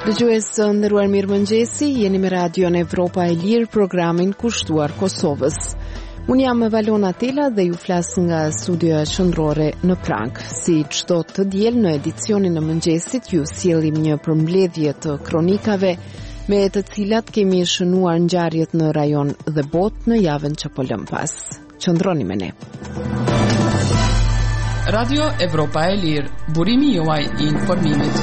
Dëgjues të nderuar, mirëmëngjesi, jeni me Radion Evropa e Lirë, programin kushtuar Kosovës. Unë jam Valona Tela dhe ju flas nga studioja qendrore në Prag. Si çdo të diel në edicionin e mëngjesit ju sjellim një përmbledhje të kronikave me të cilat kemi shënuar ngjarjet në rajon dhe botë në javën që po lëm pas. Qëndroni me ne. Radio Evropa e Lirë, burimi juaj i informimit.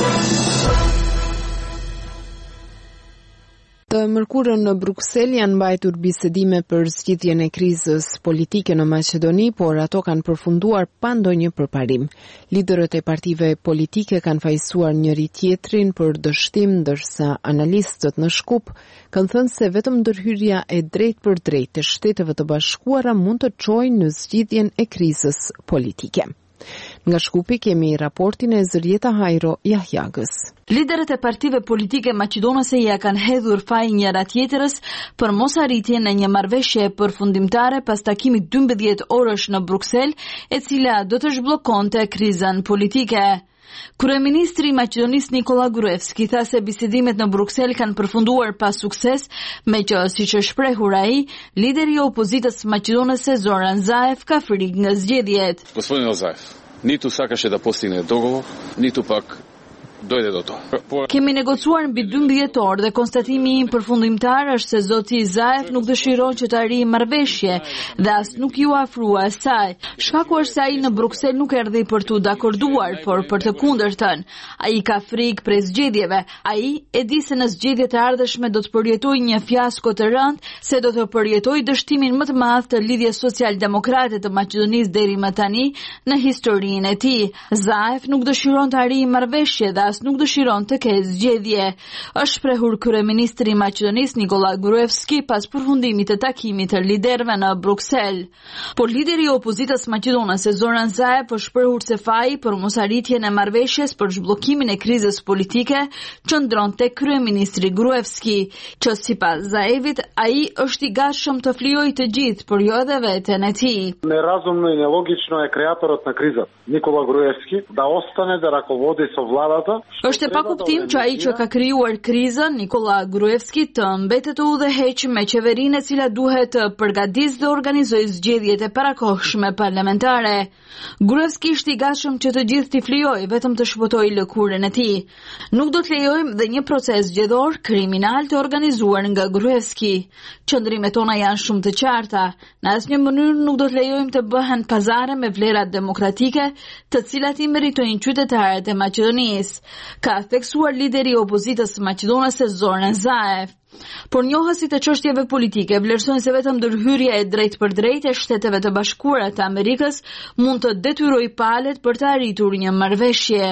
Të mërkurën në Bruksel janë mbajtur bisedime për zgjidhjen e krizës politike në Maqedoni, por ato kanë përfunduar pa ndonjë përparim. Liderët e partive politike kanë fajsuar njëri tjetrin për dështim, ndërsa analistët në Shkup kanë thënë se vetëm ndërhyrja e drejtë për drejtë të Shteteve të Bashkuara mund të çojë në zgjidhjen e krizës politike. Nga Shkupi kemi raportin e Zërieta Hajro Jahjagës. Liderët e partive politike maqedonase ja kanë hedhur faj njëra tjetrës për mosarritjen e një marrëveshje përfundimtare pas takimit 12 orësh në Bruksel, e cila do të zhbllokonte krizën politike. Kryeministri i Maqedonisë Nikola Gruevski tha se bisedimet në Bruksel kanë përfunduar pa sukses, meqë siç është shprehur ai, lideri i opozitës maqedonase Zoran Zaev ka frikë nga zgjedhjet. Gospodin Zaev, niti sakаше да постигне договор, ниту пак dojde do to. Kemi negocuar mbi 12 orë dhe konstatimi im përfundimtar është se zoti Zaev nuk dëshiron që të arrijë marrëveshje dhe as nuk ju afrua asaj. Shkaku është se ai në Bruksel nuk erdhi për tu dakorduar, por për të kundërtën. Ai ka frikë prej zgjedhjeve. Ai e di se në zgjedhjet e ardhshme do të përjetojë një fiasko të rëndë, se do të përjetojë dështimin më të madh të lidhjes social-demokrate të Maqedonisë deri më tani në historinë e tij. Zaev nuk dëshiron të arrijë marrëveshje dhe nuk dëshiron të ketë zgjedhje, është shprehur kryeministri i Maqedonisë Nikola Gruevski pas përfundimit të takimit të liderëve në Bruksel. Por lideri i opozitës maqedonase Zoran Zaev është shprehur se faji për mosarritjen e marrëveshjes për zhbllokimin e krizës politike qëndron tek kryeministri Gruevski, që sipas Zaevit ai është i gatshëm të flijojë të gjithë, por jo edhe veten e tij. Неразумно и нелогично е креаторот на кризата Никола Груевски да остане да раководи со владата. Është e pakuptim që ai që ka krijuar krizën, Nikola Gruevski, të mbetet të udhëheq me qeverinë e cila duhet të përgatisë dhe organizojë zgjedhjet e parakohshme parlamentare. Gruevski është i gatshëm që të gjithë t'i flijojë, vetëm të shpëtojë lëkurën e tij. Nuk do të lejojmë dhe një proces zgjedhor kriminal të organizuar nga Gruevski. Qëndrimet tona janë shumë të qarta. Në asnjë mënyrë nuk do të lejojmë të bëhen pazare me vlerat demokratike, të cilat i meritojnë qytetarët e Maqedonisë, ka theksuar lideri i opozitës maqedonase Zoran Zaev. Por njohësit e çështjeve politike vlerësojnë se vetëm ndërhyrja e drejtë për drejtë e Shteteve të Bashkuara të Amerikës mund të detyrojë palët për të arritur një marrëveshje.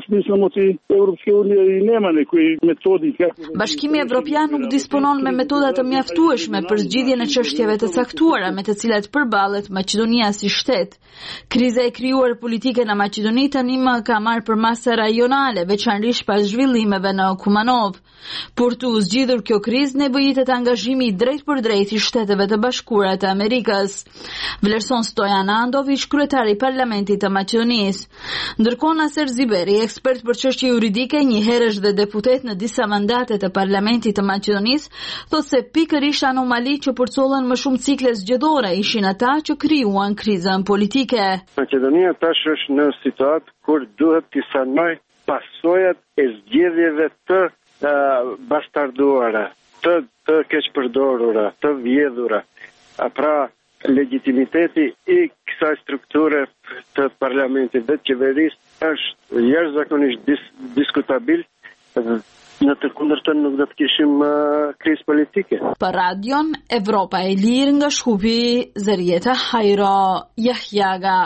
Bashkimi Evropian nuk disponon me metoda të mjaftueshme për zgjidhjen e çështjeve të caktuara me të cilat përballet Maqedonia si shtet. Kriza e krijuar politike në Maqedoni tani më ka marrë për masa rajonale, veçanërisht pas zhvillimeve në Kumanov. Për të zgjidhur kjo krizë nevojitet angazhimi i drejtë për drejtë i Shteteve të Bashkuara të Amerikës, vlerëson Stojan Andović, kryetari i Parlamentit të Maqedonisë. Ndërkohë Naser Ziberi, ekspert për çështje juridike, një herësh dhe deputet në disa mandate të Parlamentit të Maqedonisë, thotë se pikërisht anomali që përcollën më shumë cikle zgjedhore ishin ata që krijuan krizën politike. Maqedonia tash është në situatë kur duhet të sanojë pasojat e zgjedhjeve të bastarduara, të keqpërdorura, të vjedhura. Pra, legitimiteti i kësaj strukture të parlamentit dhe qeverisë është jashtëzakonisht diskutabil. Në të kundërtën nuk do të kishim krizë politike. Për Radion Evropa e Lirë nga Shkupi, Zërieta Hajro Jahjaga.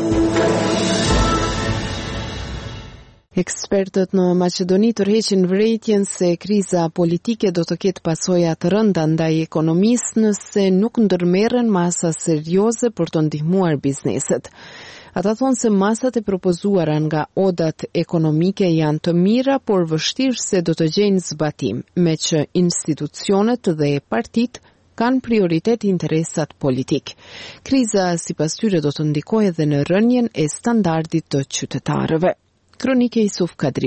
Ekspertët në Maqedoni tërheqin vërejtjen se kriza politike do të ketë pasoja të rënda ndaj ekonomisë nëse nuk ndërmerren masa serioze për të ndihmuar bizneset. Ata thonë se masat e propozuara nga odat ekonomike janë të mira, por vështirë se do të gjejnë zbatim, me që institucionet dhe partitë kanë prioritet interesat politik. Kriza sipas tyre do të ndikojë edhe në rënien e standardit të qytetarëve. Kronike Isuf Kadriut.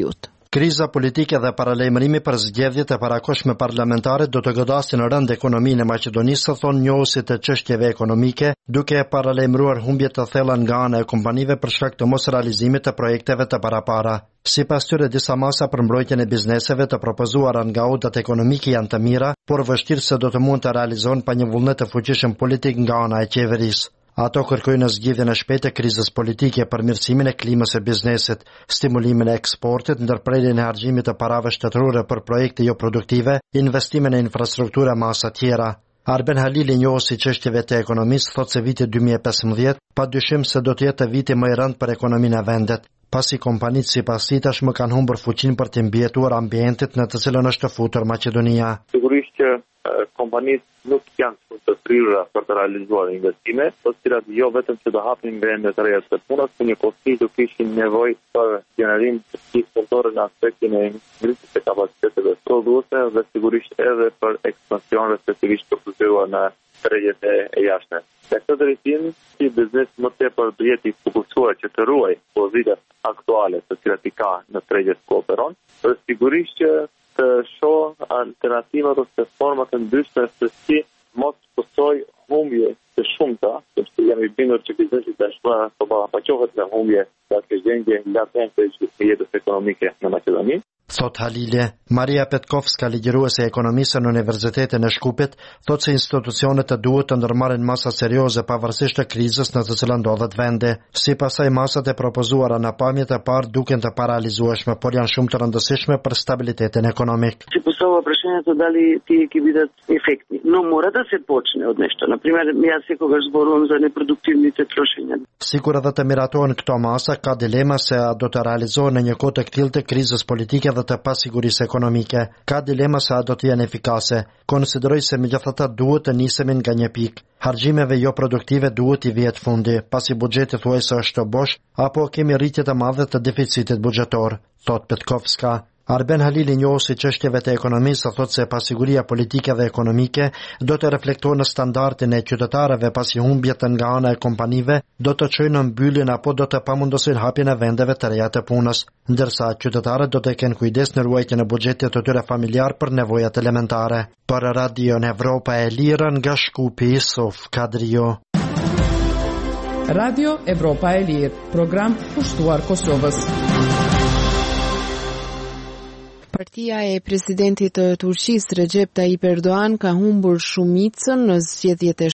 Kriza politike dhe paralajmërimi për zgjedhjet e parakohshme parlamentare do të godasin rënd ekonominë e Maqedonisë, thonë njohësit të çështjeve ekonomike, duke paralajmëruar humbje të thella nga ana e kompanive për shkak të mos realizimit të projekteve të parapara. Sipas tyre, disa masa për mbrojtjen e bizneseve të propozuara nga auditat ekonomike janë të mira, por vështirë se do të mund të realizohen pa një vullnet të fuqishëm politik nga ana e qeverisë. Ato kërkojnë zgjidhjen e shpejtë e krizës politike, përmirësimin e klimës së biznesit, stimulimin e eksportit, ndërprerjen e harxhimit të parave shtetërore për projekte jo produktive, investimin në infrastrukturë e masa tjera. Arben Halili, njohësi çështjeve të ekonomisë, thotë se viti 2015 padyshim se do të jetë viti më i rëndë për ekonominë e vendit, pasi kompanitë sipas tij tashmë kanë humbur fuqinë për të mbijetuar ambientit në të cilën është futur Maqedonia. Sigurisht që kompanitë nuk janë të prirura për të realizuar investime, të cilat jo vetëm që do hapnin vende të reja të punës, por njëkohësisht do kishin nevojë për generim të punëtorë në aspektin e ngritjes së kapaciteteve prodhuese dhe sigurisht edhe për ekspansion respektivisht të përfituar në tregjet e jashtme. Në këtë drejtim, si biznes më tepër duhet të fokusohet që të ruajë pozitat aktuale të cilat i ka në tregjet ku operon, por sigurisht që të shoh alternativat ose forma të ndryshme se si mos pësoj humbje të shumta, sepse jam i bindur që biznesi tashmë po ballafaqohet me humbje të gjendje latente të jetës ekonomike në Maqedoni. Thot Halile. Maria Petkovska, ligjëruese e ekonomisë në Universitetin e Shkupit, thotë se institucionet të duhet të ndërmarrin masa serioze pavarësisht të krizës në të cilën ndodhet vendi. Sipas saj, masat e propozuara në pamjet e parë duken të paralizueshme, por janë shumë të rëndësishme për stabilitetin ekonomik. Që Kosova președinето дали тие ќе бидат ефектни, но мора да се почне од нешто. Например, јас секогаш зборувам за непродуктивните трошења. Sikur edhe të miratohen këto masa, ka dilema se a do të realizohen në një kohë të këtillë të krizës politike dhe të pasigurisë ekonomike. Ka dilema se a do të jenë efikase. Konsideroj se megjithatë duhet të nisemi nga një pikë. Harxhimeve jo produktive duhet i vihet fundi, pasi buxheti thuajse është bosh, apo kemi rritje të madhe të deficitit buxhetor, thot Petkovska. Arben Halili, njohësi çështjeve të ekonomisë, thotë se pasiguria politike dhe ekonomike do të reflektojë në standardin e qytetarëve, pasi humbjet nga ana e kompanive do të çojnë në mbylljen apo do të pamundosin hapjen e vendeve të reja të punës, ndërsa qytetarët do të kenë kujdes në ruajtjen e buxhetit të tyre familjar për nevojat elementare. Për Radion Evropa e Lirë nga Shkupi, Sof Kadrio. Radio Evropa e Lirë, program pushtuar Kosovës. Partia e presidentit të Turqisë Recep Tayyip Erdogan ka humbur shumicën në zgjedhjet e